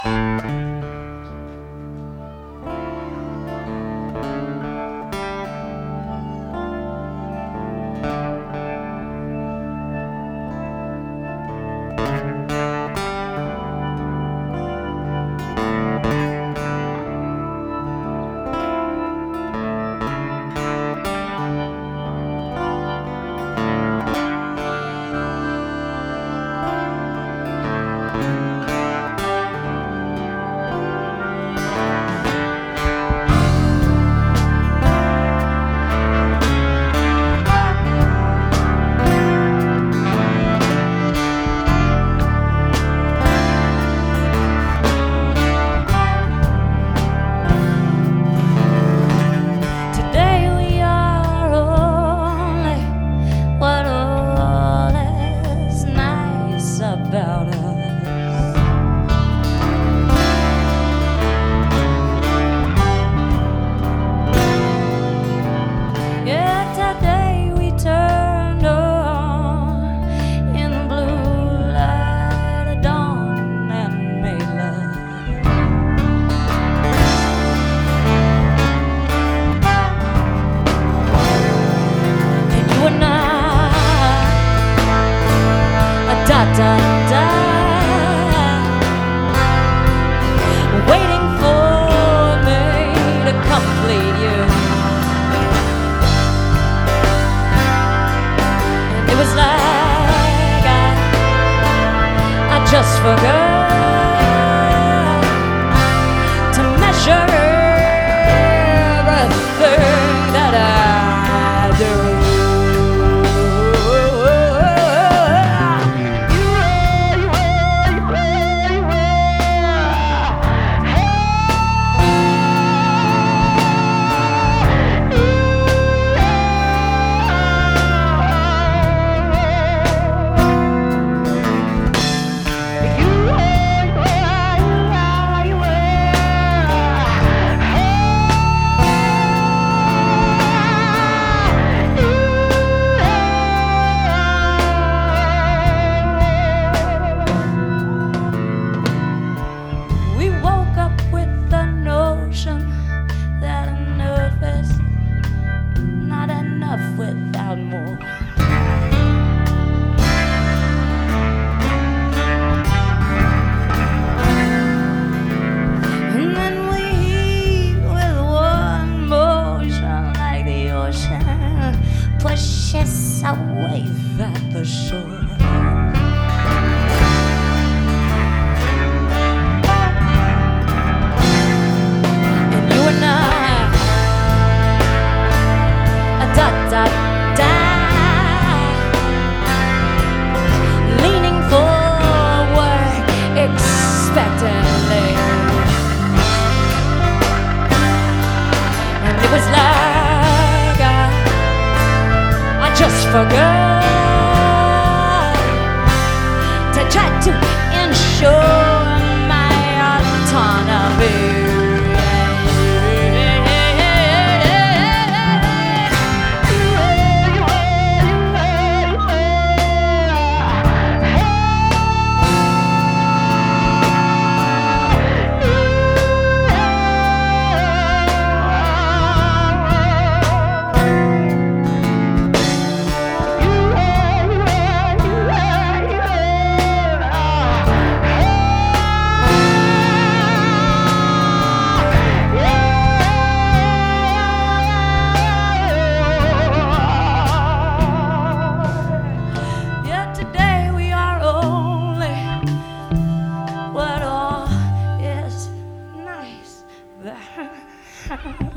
Waiting for me to complete you. And it was like I just forgot to measure everything that I do. Without more. And then we heave with one motion, like the ocean pushes a wave at the shore. And you and I, leaning forward expectantly, and it was like I just forgot to try to ensure my autonomy. What all is nice.